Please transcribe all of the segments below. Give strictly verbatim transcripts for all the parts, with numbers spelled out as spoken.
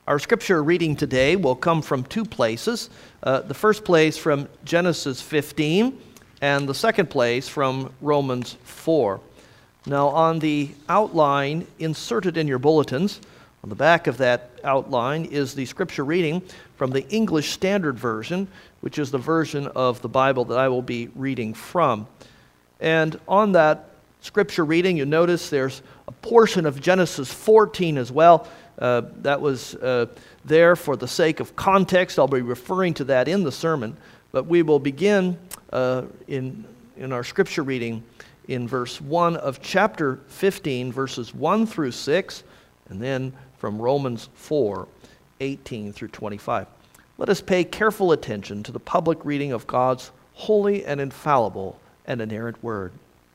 Our scripture reading today will come from two places. Uh, the first place from Genesis fifteen, and the second place from Romans four. Now, on the outline inserted in your bulletins, on the back of that outline is the scripture reading from the English Standard Version, which is the version of the Bible that I will be reading from. And on that scripture reading, you notice there's a portion of Genesis fourteen as well. Uh, that was uh, there for the sake of context. I'll be referring to that in the sermon. But we will begin uh, in, in our scripture reading in verse one of chapter fifteen, verses one through six, and then from Romans four, eighteen through twenty-five. Let us pay careful attention to the public reading of God's holy and infallible and inerrant word.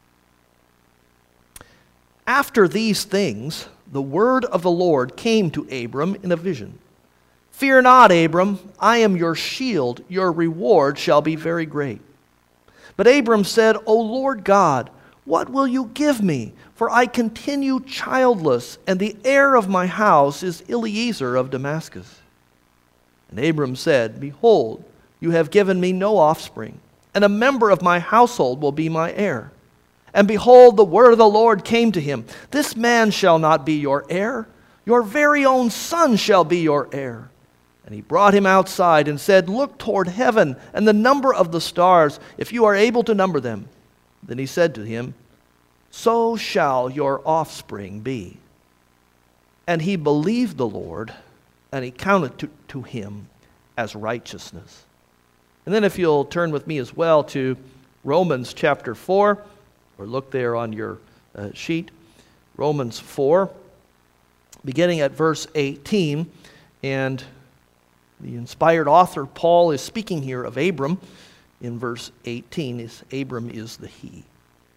After these things, the word of the Lord came to Abram in a vision. Fear not, Abram, I am your shield. Your reward shall be very great. But Abram said, O Lord God, what will you give me? For I continue childless, and the heir of my house is Eliezer of Damascus. And Abram said, Behold, you have given me no offspring, and a member of my household will be my heir. And behold, the word of the Lord came to him. This man shall not be your heir. Your very own son shall be your heir. And he brought him outside and said, Look toward heaven and the number of the stars, if you are able to number them. Then he said to him, So shall your offspring be. And he believed the Lord, and he counted to, to him as righteousness. And then if you'll turn with me as well to Romans chapter four, or look there on your uh, sheet, Romans four, beginning at verse eighteen. And the inspired author, Paul, is speaking here of Abram. In verse eighteen, is Abram is the he.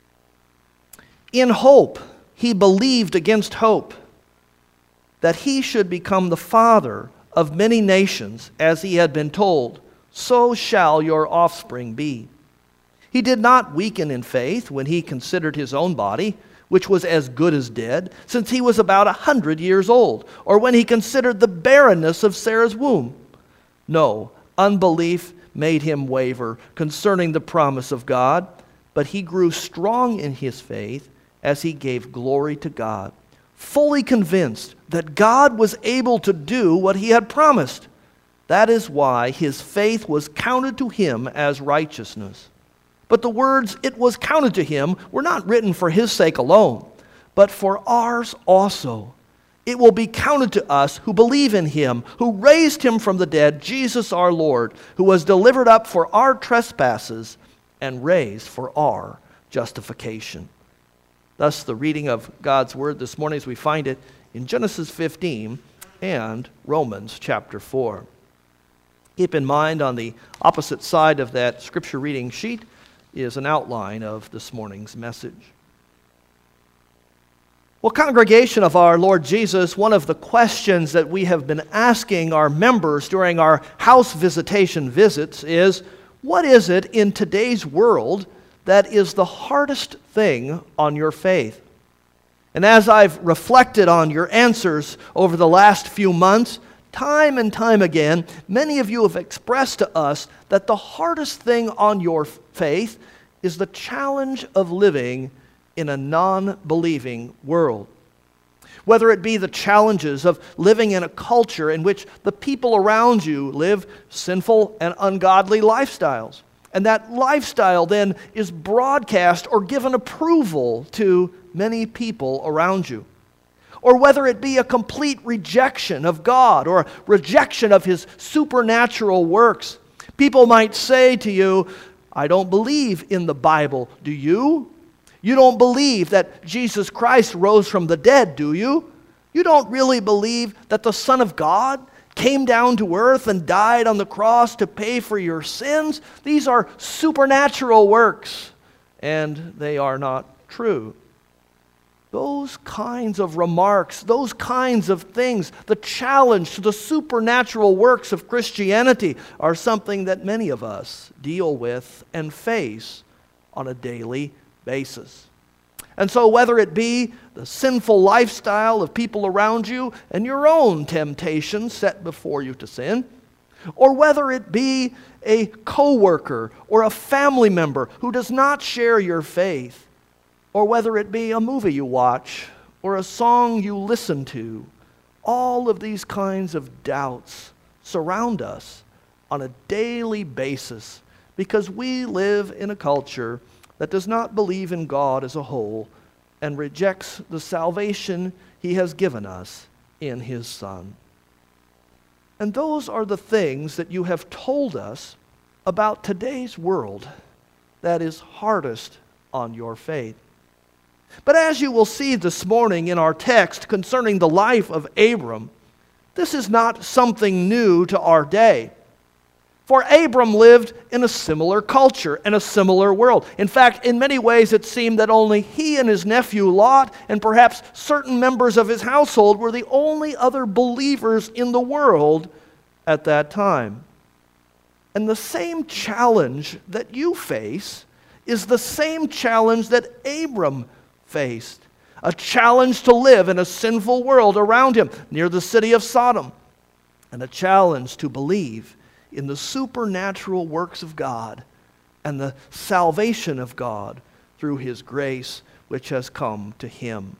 In hope, he believed against hope, that he should become the father of many nations, as he had been told, so shall your offspring be. He did not weaken in faith when he considered his own body, which was as good as dead, since he was about a hundred years old, or when he considered the barrenness of Sarah's womb. No, unbelief made him waver concerning the promise of God, but he grew strong in his faith as he gave glory to God, fully convinced that God was able to do what he had promised. That is why his faith was counted to him as righteousness. But the words, it was counted to him, were not written for his sake alone, but for ours also. It will be counted to us who believe in him, who raised him from the dead, Jesus our Lord, who was delivered up for our trespasses and raised for our justification. Thus, the reading of God's word this morning as we find it in Genesis fifteen and Romans chapter four. Keep in mind on the opposite side of that scripture reading sheet is an outline of this morning's message. Well, congregation of our Lord Jesus, one of the questions that we have been asking our members during our house visitation visits is, what is it in today's world that is the hardest thing on your faith? And as I've reflected on your answers over the last few months, time and time again, many of you have expressed to us that the hardest thing on your faith is the challenge of living in a non-believing world. Whether it be the challenges of living in a culture in which the people around you live sinful and ungodly lifestyles, and that lifestyle then is broadcast or given approval to many people around you. Or whether it be a complete rejection of God or a rejection of his supernatural works. People might say to you, I don't believe in the Bible. Do you? You don't believe that Jesus Christ rose from the dead, do you? You don't really believe that the Son of God came down to earth and died on the cross to pay for your sins? These are supernatural works, and they are not true. Those kinds of remarks, those kinds of things, the challenge to the supernatural works of Christianity are something that many of us deal with and face on a daily basis. And so whether it be the sinful lifestyle of people around you and your own temptations set before you to sin, or whether it be a coworker or a family member who does not share your faith, or whether it be a movie you watch or a song you listen to, all of these kinds of doubts surround us on a daily basis because we live in a culture that does not believe in God as a whole and rejects the salvation He has given us in His Son. And those are the things that you have told us about today's world that is hardest on your faith. But as you will see this morning in our text concerning the life of Abram, this is not something new to our day. For Abram lived in a similar culture and a similar world. In fact, in many ways it seemed that only he and his nephew Lot and perhaps certain members of his household were the only other believers in the world at that time. And the same challenge that you face is the same challenge that Abram faced. A challenge to live in a sinful world around him near the city of Sodom. And a challenge to believe in the supernatural works of God and the salvation of God through His grace which has come to him.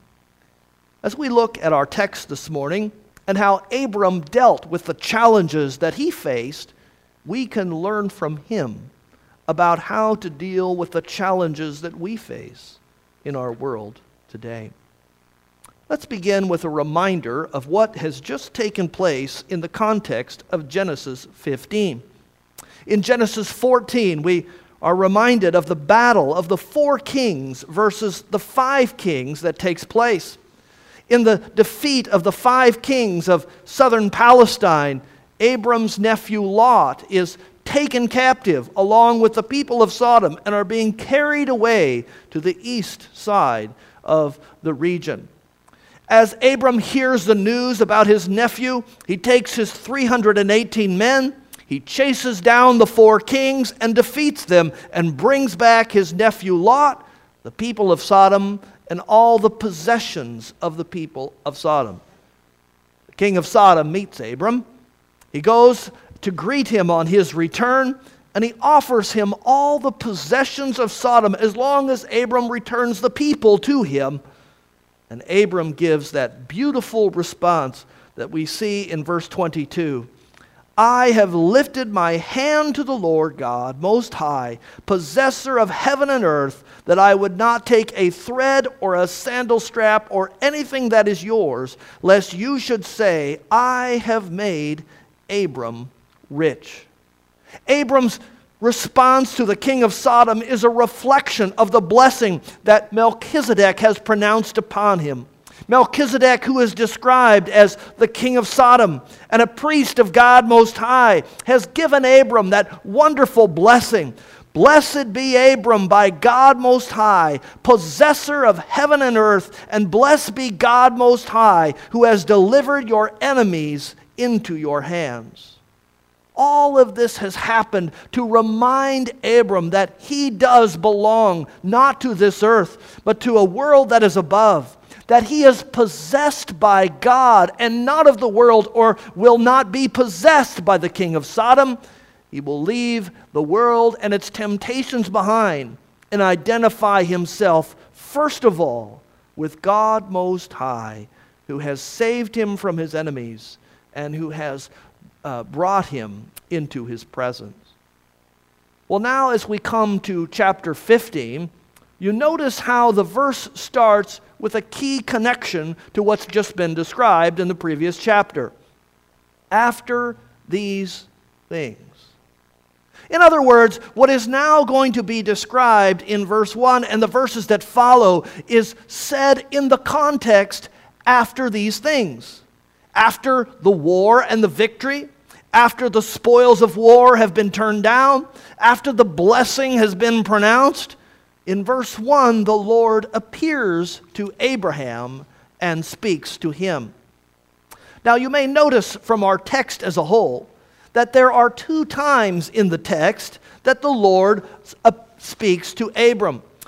As we look at our text this morning and how Abram dealt with the challenges that he faced, we can learn from him about how to deal with the challenges that we face in our world today. Let's begin with a reminder of what has just taken place in the context of Genesis fifteen. In Genesis fourteen, we are reminded of the battle of the four kings versus the five kings that takes place. In the defeat of the five kings of southern Palestine, Abram's nephew Lot is taken captive along with the people of Sodom and are being carried away to the east side of the region. As Abram hears the news about his nephew, he takes his three hundred eighteen men, he chases down the four kings and defeats them and brings back his nephew Lot, the people of Sodom, and all the possessions of the people of Sodom. The king of Sodom meets Abram. He goes to greet him on his return, and he offers him all the possessions of Sodom as long as Abram returns the people to him. And Abram gives that beautiful response that we see in verse twenty-two. I have lifted my hand to the Lord God Most High, possessor of heaven and earth, that I would not take a thread or a sandal strap or anything that is yours, lest you should say, I have made Abram rich. Abram's response to the king of Sodom is a reflection of the blessing that Melchizedek has pronounced upon him. Melchizedek, who is described as the king of Sodom and a priest of God Most High, has given Abram that wonderful blessing. Blessed be Abram by God Most High, possessor of heaven and earth, and blessed be God Most High, who has delivered your enemies into your hands. All of this has happened to remind Abram that he does belong not to this earth, but to a world that is above. That he is possessed by God and not of the world, or will not be possessed by the king of Sodom. He will leave the world and its temptations behind and identify himself, first of all, with God Most High, who has saved him from his enemies and who has Uh, brought him into his presence. Well, now as we come to chapter fifteen, you notice how the verse starts with a key connection to what's just been described in the previous chapter. After these things. In other words, what is now going to be described in verse one and the verses that follow is said in the context after these things. After the war and the victory, after the spoils of war have been turned down, after the blessing has been pronounced, in verse one, the Lord appears to Abraham and speaks to him. Now you may notice from our text as a whole that there are two times in the text that the Lord speaks to Abram.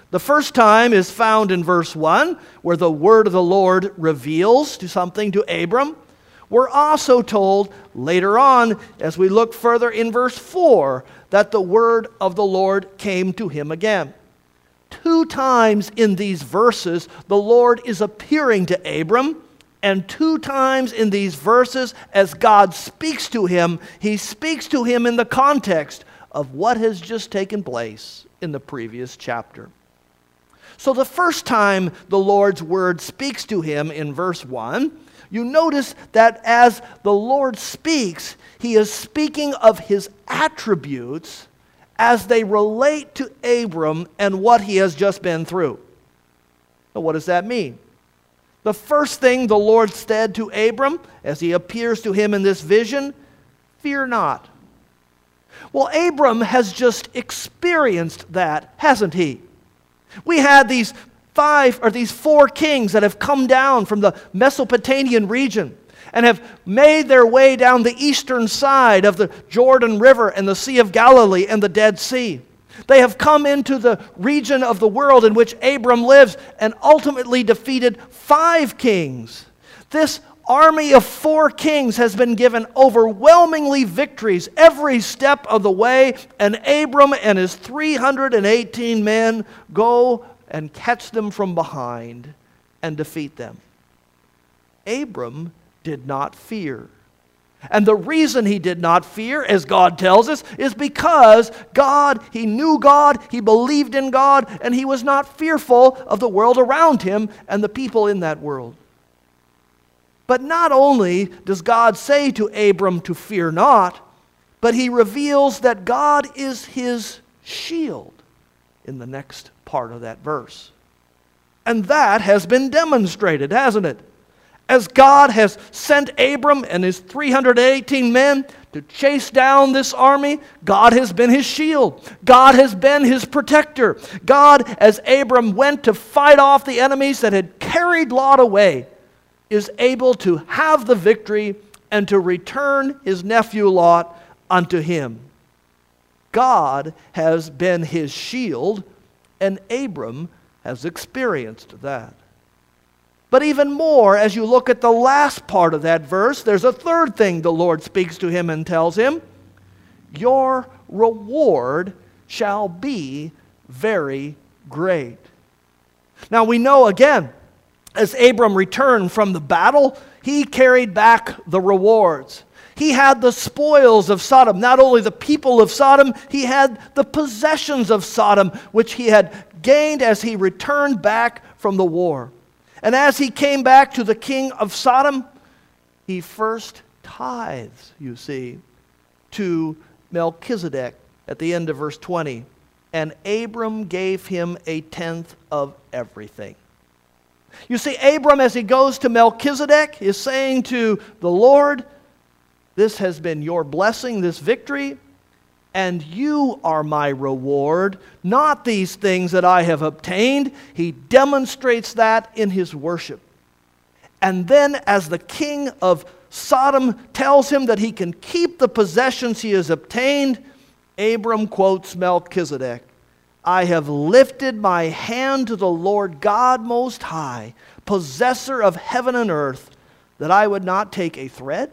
The first time is found in verse one, where the word of the Lord reveals to something to Abram. We're also told later on, as we look further in verse four, that the word of the Lord came to him again. Two times in these verses, the Lord is appearing to Abram, and two times in these verses, as God speaks to him, he speaks to him in the context of what has just taken place in the previous chapter. So the first time the Lord's word speaks to him in verse one, you notice that as the Lord speaks, he is speaking of his attributes as they relate to Abram and what he has just been through. Now, what does that mean? The first thing the Lord said to Abram as he appears to him in this vision, fear not. Well, Abram has just experienced that, hasn't he? We had these five or these four kings that have come down from the Mesopotamian region and have made their way down the eastern side of the Jordan River and the Sea of Galilee and the Dead Sea. They have come into the region of the world in which Abram lives and ultimately defeated five kings. This army of four kings has been given overwhelmingly victories every step of the way, and Abram and his three hundred eighteen men go and catch them from behind and defeat them. Abram did not fear. And the reason he did not fear, as God tells us, is because God, he knew God, he believed in God, and he was not fearful of the world around him and the people in that world. But not only does God say to Abram to fear not, but he reveals that God is his shield in the next part of that verse. And that has been demonstrated, hasn't it? As God has sent Abram and his three hundred eighteen men to chase down this army, God has been his shield. God has been his protector. God, as Abram went to fight off the enemies that had carried Lot away, is able to have the victory and to return his nephew Lot unto him. God has been his shield, and Abram has experienced that. But even more, as you look at the last part of that verse, there's a third thing the Lord speaks to him and tells him. Your reward shall be very great. Now we know again, as Abram returned from the battle, he carried back the rewards. He had the spoils of Sodom, not only the people of Sodom, he had the possessions of Sodom, which he had gained as he returned back from the war. And as he came back to the king of Sodom, he first tithes, you see, to Melchizedek at the end of verse twenty. And Abram gave him a tenth of everything. You see, Abram, as he goes to Melchizedek, is saying to the Lord, this has been your blessing, this victory, and you are my reward, not these things that I have obtained. He demonstrates that in his worship. And then as the king of Sodom tells him that he can keep the possessions he has obtained, Abram quotes Melchizedek. I have lifted my hand to the Lord God Most High, possessor of heaven and earth, that I would not take a thread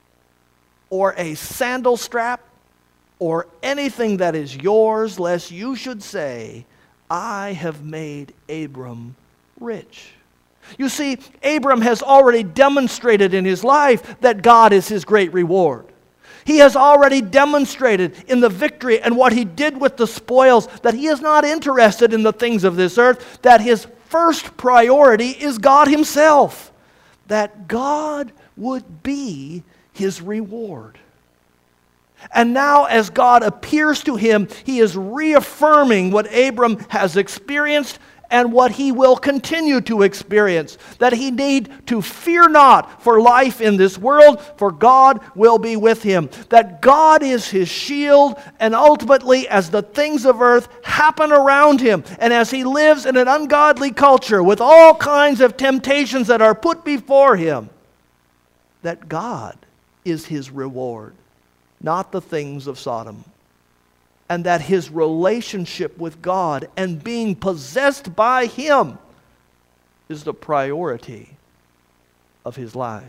or a sandal strap or anything that is yours, lest you should say, I have made Abram rich. You see, Abram has already demonstrated in his life that God is his great reward. He has already demonstrated in the victory and what he did with the spoils that he is not interested in the things of this earth, that his first priority is God himself, that God would be his reward. And now as God appears to him, he is reaffirming what Abram has experienced and what he will continue to experience. That he need to fear not for life in this world, for God will be with him. That God is his shield, and ultimately as the things of earth happen around him, and as he lives in an ungodly culture with all kinds of temptations that are put before him, that God is his reward, not the things of Sodom. and that his relationship with God and being possessed by Him is the priority of his life.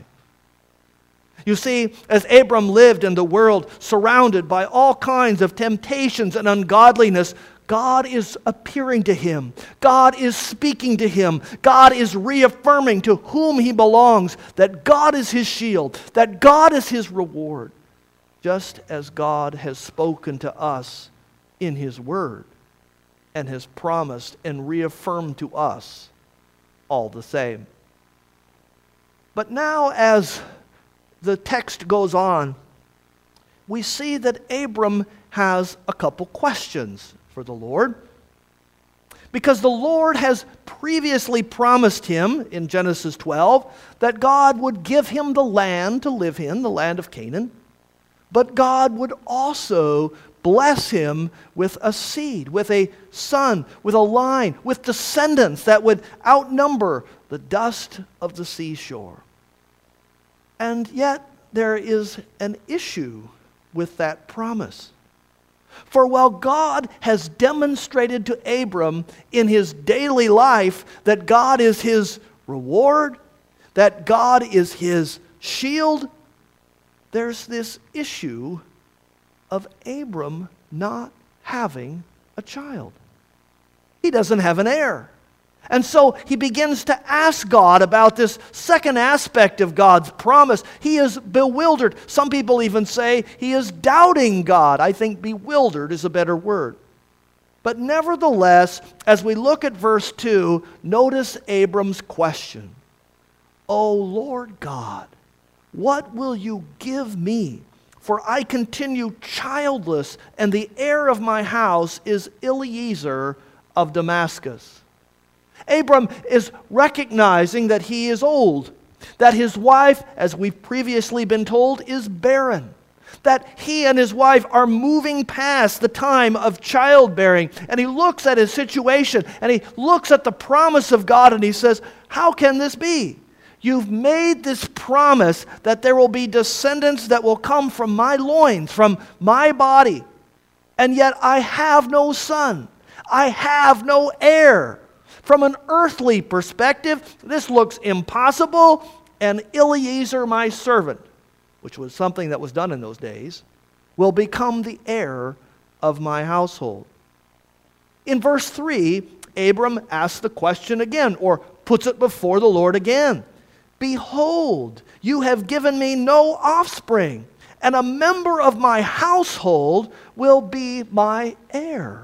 You see, as Abram lived in the world surrounded by all kinds of temptations and ungodliness, God is appearing to him. God is speaking to him. God is reaffirming to whom he belongs that God is his shield, that God is his reward, just as God has spoken to us in his word and has promised and reaffirmed to us all the same. But now, as the text goes on, we see that Abram has a couple questions for the Lord. Because the Lord has previously promised him in Genesis twelve that God would give him the land to live in, the land of Canaan. But God would also bless him with a seed, with a son, with a line, with descendants that would outnumber the dust of the seashore. And yet there is an issue with that promise. For while God has demonstrated to Abram in his daily life that God is his reward, that God is his shield, there's this issue of Abram not having a child. He doesn't have an heir. And so he begins to ask God about this second aspect of God's promise. He is bewildered. Some people even say he is doubting God. I think bewildered is a better word. But nevertheless, as we look at verse two, notice Abram's question. O Lord God, what will you give me? For I continue childless, and the heir of my house is Eliezer of Damascus. Abram is recognizing that he is old, that his wife, as we've previously been told, is barren, that he and his wife are moving past the time of childbearing. And he looks at his situation, and he looks at the promise of God, and he says, how can this be? You've made this promise that there will be descendants that will come from my loins, from my body, and yet I have no son. I have no heir. From an earthly perspective, this looks impossible, and Eliezer, my servant, which was something that was done in those days, will become the heir of my household. In verse three, Abram asks the question again, or puts it before the Lord again. Behold, you have given me no offspring, and a member of my household will be my heir.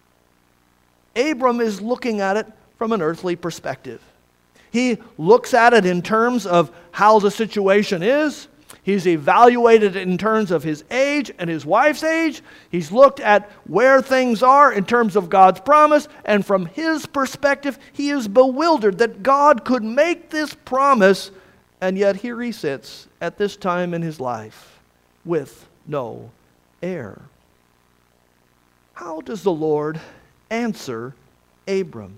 Abram is looking at it from an earthly perspective. He looks at it in terms of how the situation is. He's evaluated it in terms of his age and his wife's age. He's looked at where things are in terms of God's promise. And from his perspective, he is bewildered that God could make this promise, and yet here he sits at this time in his life with no heir. How does the Lord answer Abram?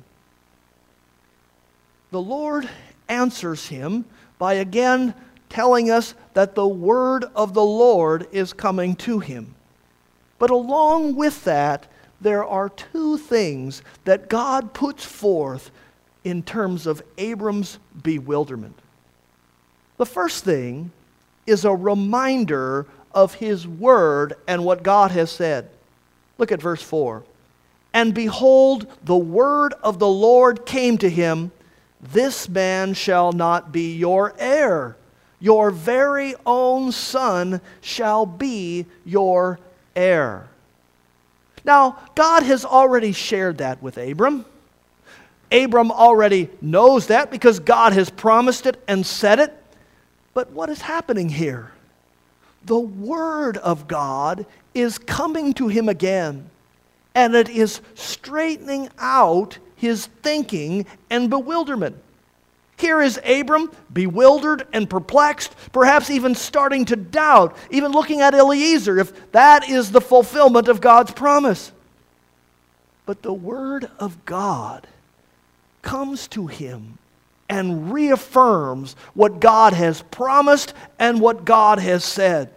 The Lord answers him by again telling us that the word of the Lord is coming to him. But along with that, there are two things that God puts forth in terms of Abram's bewilderment. The first thing is a reminder of his word and what God has said. Look at verse four. And behold, the word of the Lord came to him, this man shall not be your heir. Your very own son shall be your heir. Now, God has already shared that with Abram. Abram already knows that because God has promised it and said it. But what is happening here? The word of God is coming to him again, and it is straightening out his thinking and bewilderment. Here is Abram, bewildered and perplexed, perhaps even starting to doubt, even looking at Eliezer, if that is the fulfillment of God's promise. But the word of God comes to him and reaffirms what God has promised and what God has said.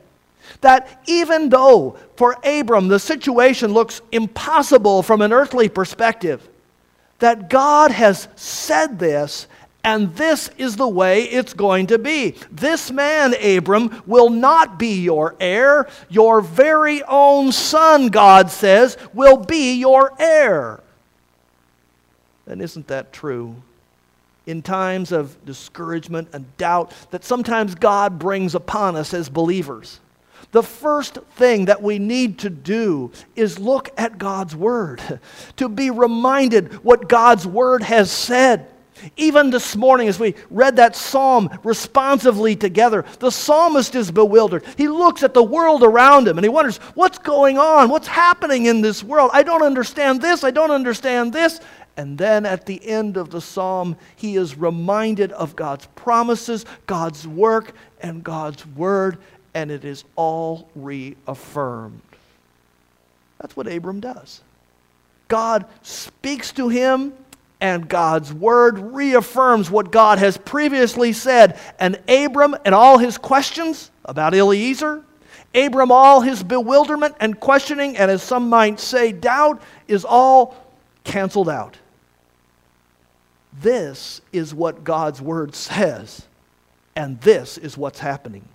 That even though for Abram the situation looks impossible from an earthly perspective, that God has said this, and this is the way it's going to be. This man, Abram, will not be your heir. Your very own son, God says, will be your heir. And isn't that true? In times of discouragement and doubt that sometimes God brings upon us as believers, the first thing that we need to do is look at God's Word, to be reminded what God's Word has said. Even this morning as we read that psalm responsively together, the psalmist is bewildered. He looks at the world around him and he wonders, what's going on? What's happening in this world? I don't understand this. I don't understand this. And then at the end of the psalm, he is reminded of God's promises, God's work, and God's Word, and it is all reaffirmed. That's what Abram does. God speaks to him, and God's Word reaffirms what God has previously said. And Abram and all his questions about Eliezer, Abram, all his bewilderment and questioning, and as some might say, doubt, is all canceled out. This is what God's Word says, and this is what's happening.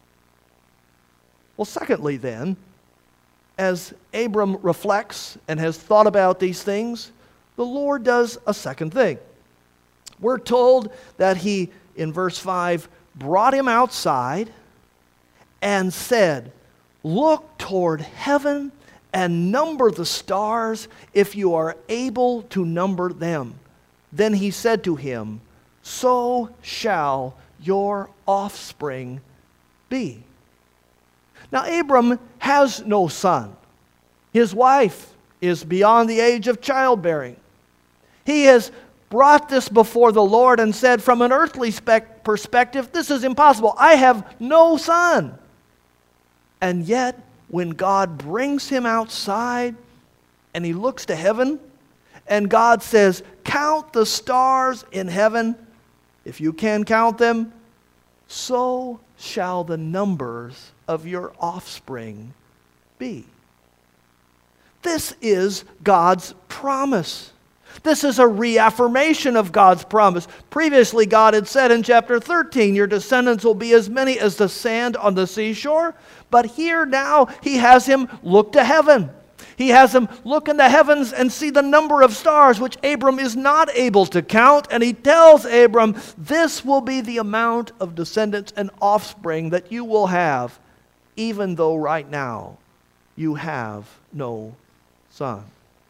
Well, secondly then, as Abram reflects and has thought about these things, the Lord does a second thing. We're told that he, in verse five, brought him outside and said, "Look toward heaven and number the stars, if you are able to number them." Then he said to him, "So shall your offspring be." Now Abram has no son. His wife is beyond the age of childbearing. He has brought this before the Lord and said, from an earthly spec- perspective, this is impossible. I have no son. And yet, when God brings him outside and he looks to heaven, and God says, "Count the stars in heaven, if you can count them, so shall the numbers of your offspring be." This is God's promise. This is a reaffirmation of God's promise. Previously, God had said in chapter thirteen, your descendants will be as many as the sand on the seashore. But here now, he has him look to heaven. He has him look in the heavens and see the number of stars, which Abram is not able to count. And he tells Abram, this will be the amount of descendants and offspring that you will have, even though right now you have no son.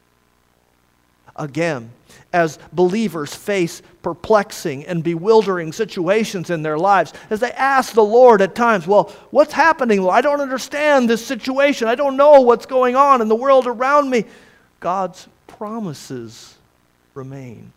Again, as believers face perplexing and bewildering situations in their lives, as they ask the Lord at times, well, what's happening, Lord? I don't understand this situation. I don't know what's going on in the world around me. God's promises remain.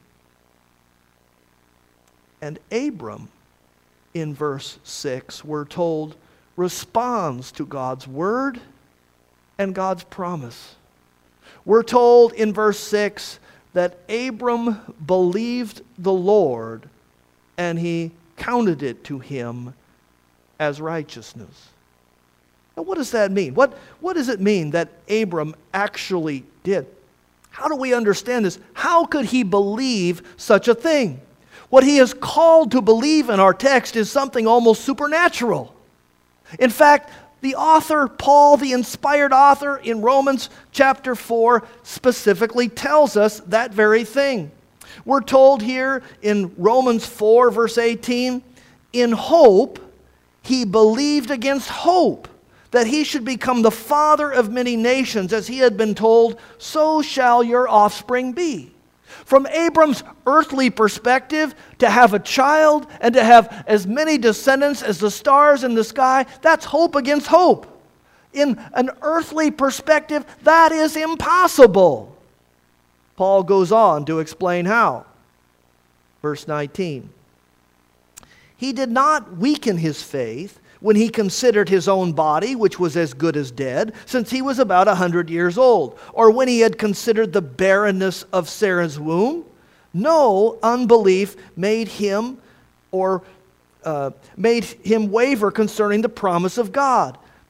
And Abram, in verse six, we're told, responds to God's word and God's promise. We're told in verse six that Abram believed the Lord and he counted it to him as righteousness. Now, what does that mean? What, what does it mean that Abram actually did? How do we understand this? How could he believe such a thing? What he is called to believe in our text is something almost supernatural. In fact, the author, Paul, the inspired author in Romans chapter four, specifically tells us that very thing. We're told here in Romans four, verse eighteen, in hope he believed against hope that he should become the father of many nations, as he had been told, so shall your offspring be. From Abram's earthly perspective, to have a child and to have as many descendants as the stars in the sky, that's hope against hope. In an earthly perspective, that is impossible. Paul goes on to explain how. Verse nineteen. He did not weaken his faith when he considered his own body, which was as good as dead, since he was about a hundred years old, or when he had considered the barrenness of Sarah's womb. No unbelief made him or uh, made him waver concerning the promise of God,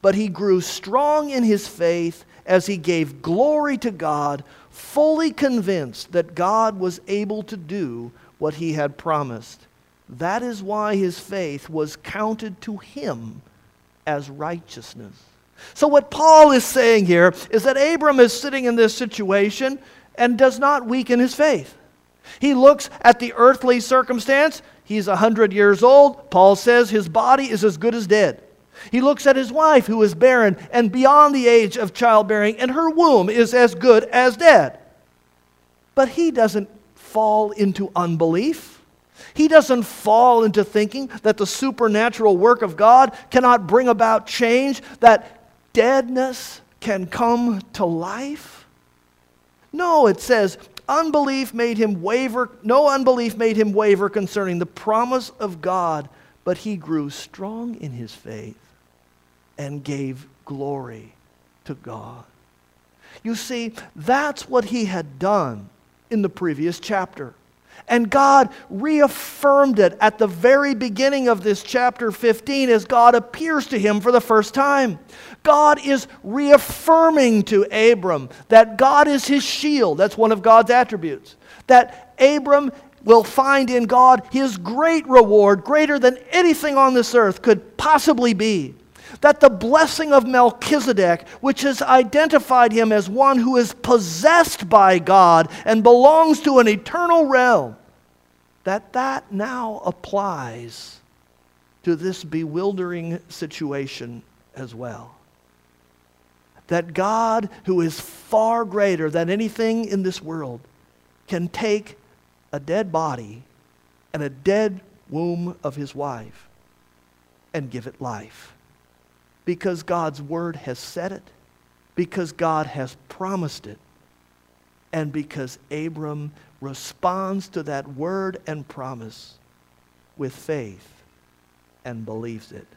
but he grew strong in his faith as he gave glory to God, fully convinced that God was able to do what he had promised. That is why his faith was counted to him as righteousness. So what Paul is saying here is that Abram is sitting in this situation and does not weaken his faith. He looks at the earthly circumstance. He's a hundred years old. Paul says his body is as good as dead. He looks at his wife who is barren and beyond the age of childbearing, and her womb is as good as dead. But he doesn't fall into unbelief. He doesn't fall into thinking that the supernatural work of God cannot bring about change, that deadness can come to life. No, it says, unbelief made him waver, no unbelief made him waver concerning the promise of God, but he grew strong in his faith and gave glory to God. You see, that's what he had done in the previous chapter. And God reaffirmed it at the very beginning of this chapter fifteen as God appears to him for the first time. God is reaffirming to Abram that God is his shield. That's one of God's attributes. That Abram will find in God his great reward, greater than anything on this earth could possibly be. That the blessing of Melchizedek, which has identified him as one who is possessed by God and belongs to an eternal realm, that that now applies to this bewildering situation as well. That God, who is far greater than anything in this world, can take a dead body and a dead womb of his wife and give it life. Because God's word has said it, because God has promised it, and because Abram responds to that word and promise with faith and believes it.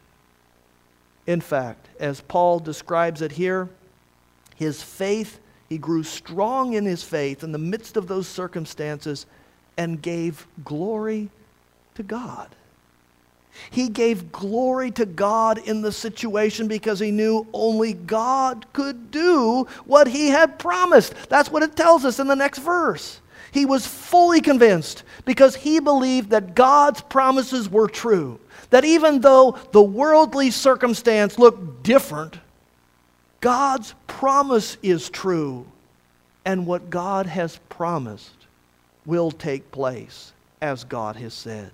In fact, as Paul describes it here, his faith, he grew strong in his faith in the midst of those circumstances and gave glory to God. He gave glory to God in the situation because he knew only God could do what he had promised. That's what it tells us in the next verse. He was fully convinced because he believed that God's promises were true. That even though the worldly circumstance looked different, God's promise is true. And what God has promised will take place as God has said.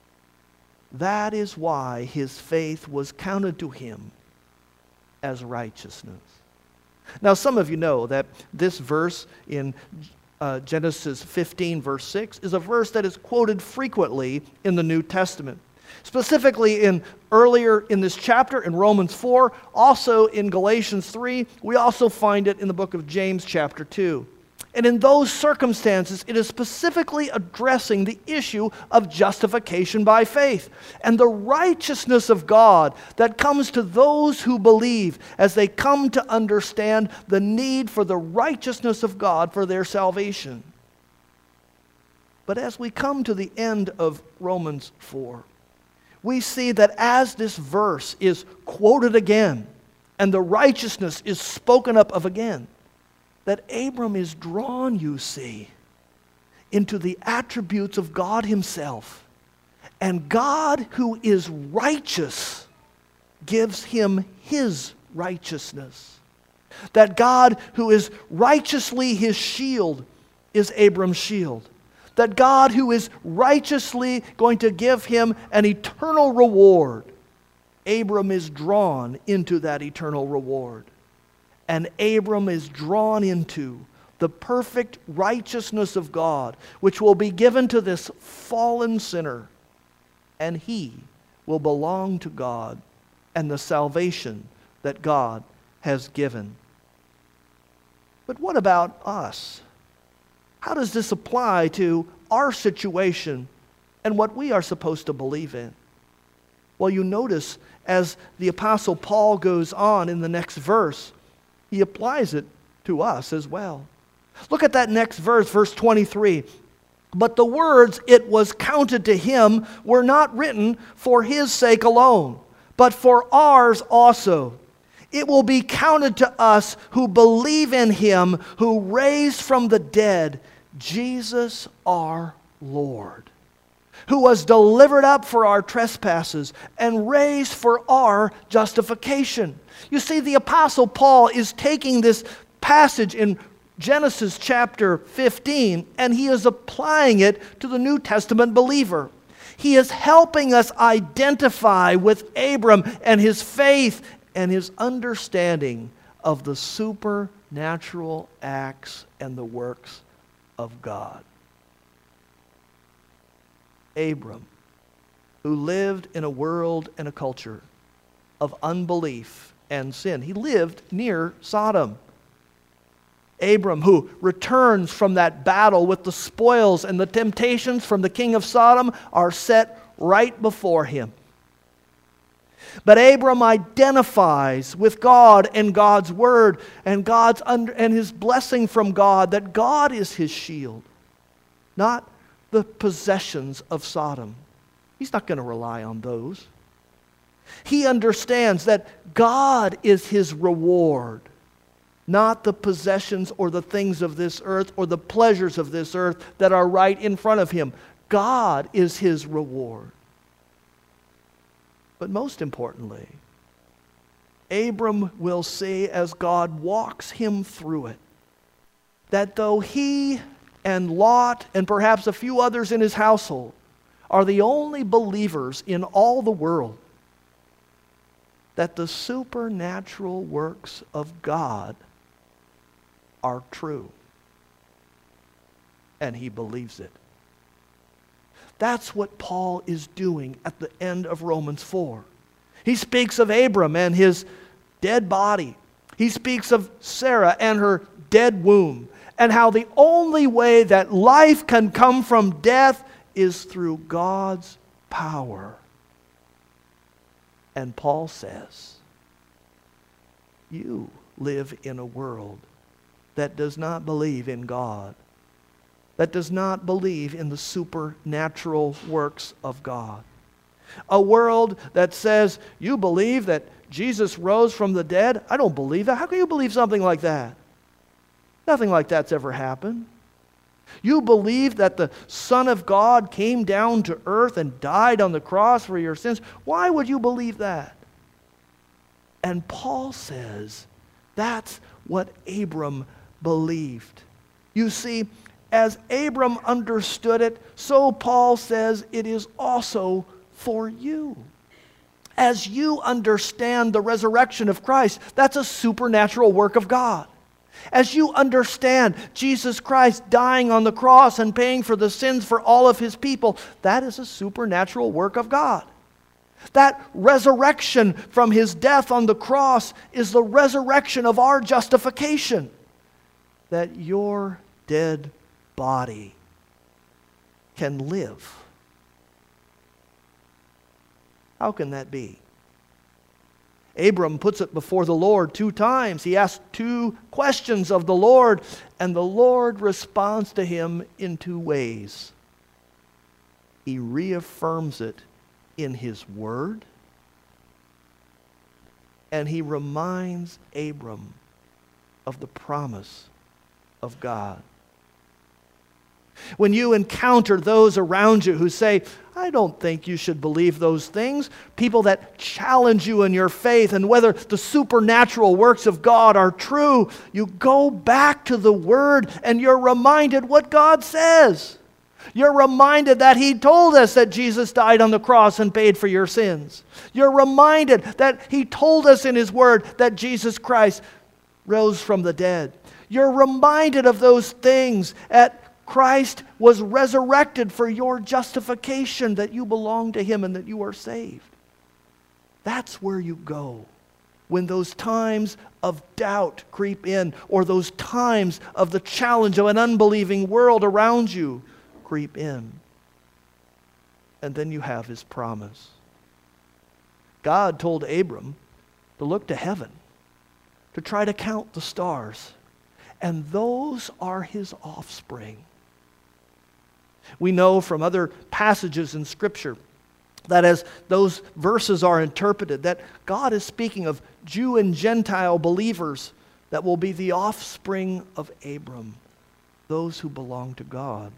That is why his faith was counted to him as righteousness. Now, some of you know that this verse in uh, Genesis fifteen, verse six, is a verse that is quoted frequently in the New Testament. Specifically in earlier in this chapter in Romans four, also in Galatians three, we also find it in the book of James chapter two. And in those circumstances, it is specifically addressing the issue of justification by faith and the righteousness of God that comes to those who believe as they come to understand the need for the righteousness of God for their salvation. But as we come to the end of Romans four, we see that as this verse is quoted again and the righteousness is spoken up of again, that Abram is drawn, you see, into the attributes of God himself. And God, who is righteous, gives him his righteousness. That God, who is righteously his shield, is Abram's shield. That God, who is righteously going to give him an eternal reward, Abram is drawn into that eternal reward. And Abram is drawn into the perfect righteousness of God, which will be given to this fallen sinner. And he will belong to God and the salvation that God has given. But what about us? How does this apply to our situation and what we are supposed to believe in? Well, you notice as the Apostle Paul goes on in the next verse, he applies it to us as well. Look at that next verse, verse twenty-three. But the words, "it was counted to him," were not written for his sake alone, but for ours also. It will be counted to us who believe in him who raised from the dead Jesus our Lord, who was delivered up for our trespasses and raised for our justification. You see, the Apostle Paul is taking this passage in Genesis chapter fifteen and he is applying it to the New Testament believer. He is helping us identify with Abram and his faith and his understanding of the supernatural acts and the works of God. Abram, who lived in a world and a culture of unbelief and sin. He lived near Sodom. Abram, who returns from that battle with the spoils and the temptations from the king of Sodom, are set right before him. But Abram identifies with God and God's word and God's under, and his blessing from God, that God is his shield, not the possessions of Sodom. He's not going to rely on those. He understands that God is his reward, not the possessions or the things of this earth or the pleasures of this earth that are right in front of him. God is his reward. But most importantly, Abram will see as God walks him through it, that though he and Lot and perhaps a few others in his household are the only believers in all the world, that the supernatural works of God are true. And he believes it. That's what Paul is doing at the end of Romans four. He speaks of Abram and his dead body. He speaks of Sarah and her dead womb, and how the only way that life can come from death is through God's power. And Paul says, you live in a world that does not believe in God, that does not believe in the supernatural works of God. A world that says, you believe that Jesus rose from the dead? I don't believe that. How can you believe something like that? Nothing like that's ever happened. You believe that the Son of God came down to earth and died on the cross for your sins? Why would you believe that? And Paul says that's what Abram believed. You see, as Abram understood it, so Paul says it is also for you. As you understand the resurrection of Christ, that's a supernatural work of God. As you understand Jesus Christ dying on the cross and paying for the sins for all of his people, that is a supernatural work of God. That resurrection from his death on the cross is the resurrection of our justification. That your dead body can live. How can that be? Abram puts it before the Lord two times. He asks two questions of the Lord, and the Lord responds to him in two ways. He reaffirms it in his word, and he reminds Abram of the promise of God. When you encounter those around you who say, I don't think you should believe those things, people that challenge you in your faith and whether the supernatural works of God are true, you go back to the Word and you're reminded what God says. You're reminded that He told us that Jesus died on the cross and paid for your sins. You're reminded that He told us in His Word that Jesus Christ rose from the dead. You're reminded of those things at Christ was resurrected for your justification, that you belong to Him and that you are saved. That's where you go when those times of doubt creep in, or those times of the challenge of an unbelieving world around you creep in. And then you have His promise. God told Abram to look to heaven, to try to count the stars, and those are his offspring. We know from other passages in Scripture that as those verses are interpreted, that God is speaking of Jew and Gentile believers that will be the offspring of Abram, those who belong to God.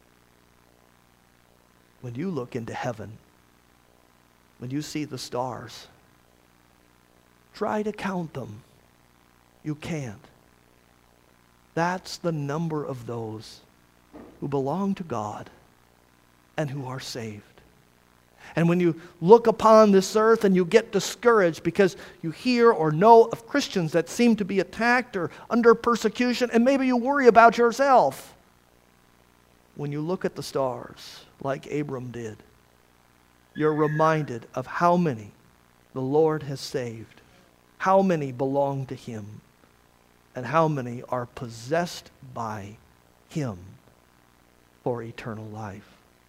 When you look into heaven, when you see the stars, try to count them. You can't. That's the number of those who belong to God and who are saved. And when you look upon this earth and you get discouraged because you hear or know of Christians that seem to be attacked or under persecution, and maybe you worry about yourself, when you look at the stars like Abram did, you're reminded of how many the Lord has saved, how many belong to Him, and how many are possessed by Him for eternal life.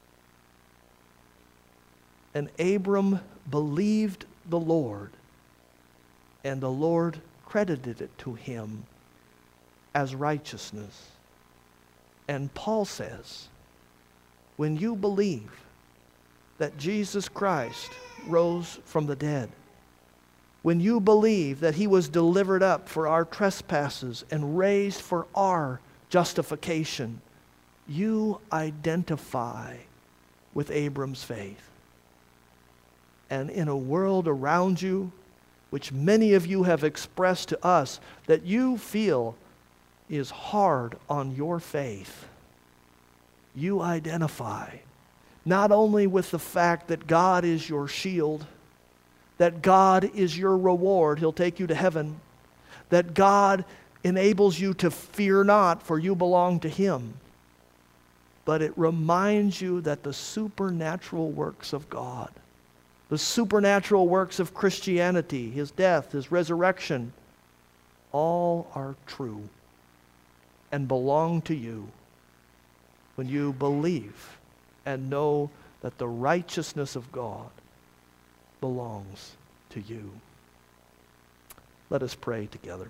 And Abram believed the Lord, and the Lord credited it to him as righteousness. And Paul says, when you believe that Jesus Christ rose from the dead, when you believe that He was delivered up for our trespasses and raised for our justification, you identify with Abram's faith. And in a world around you, which many of you have expressed to us that you feel is hard on your faith, you identify not only with the fact that God is your shield, that God is your reward, He'll take you to heaven, that God enables you to fear not, for you belong to Him, but it reminds you that the supernatural works of God, the supernatural works of Christianity, His death, His resurrection, all are true and belong to you when you believe and know that the righteousness of God belongs to you. Let us pray together.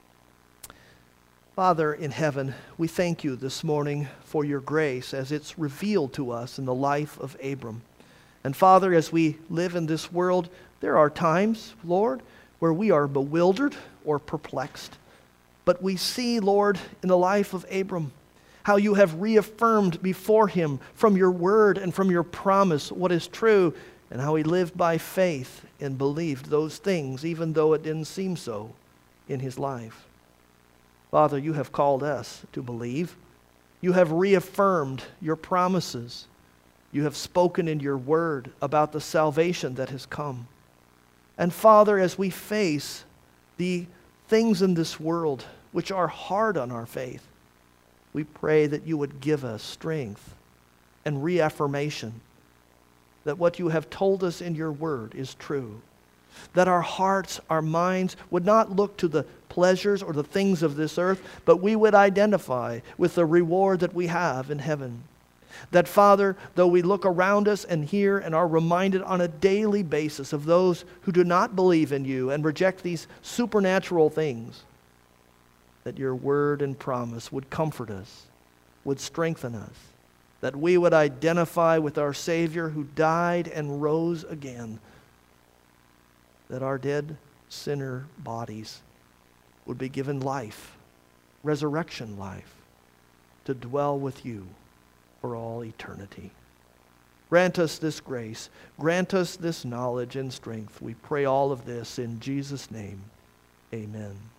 Father in heaven, we thank you this morning for your grace as it's revealed to us in the life of Abram. And Father, as we live in this world, there are times, Lord, where we are bewildered or perplexed. But we see, Lord, in the life of Abram, how you have reaffirmed before him from your word and from your promise what is true, and how he lived by faith and believed those things, even though it didn't seem so in his life. Father, you have called us to believe. You have reaffirmed your promises. You have spoken in your word about the salvation that has come. And Father, as we face the things in this world which are hard on our faith, we pray that you would give us strength and reaffirmation that what you have told us in your word is true. That our hearts, our minds would not look to the pleasures or the things of this earth, but we would identify with the reward that we have in heaven. That, Father, though we look around us and hear and are reminded on a daily basis of those who do not believe in you and reject these supernatural things, that your word and promise would comfort us, would strengthen us, that we would identify with our Savior who died and rose again, that our dead sinner bodies would be given life, resurrection life, to dwell with you for all eternity. Grant us this grace. Grant us this knowledge and strength. We pray all of this in Jesus' name. Amen.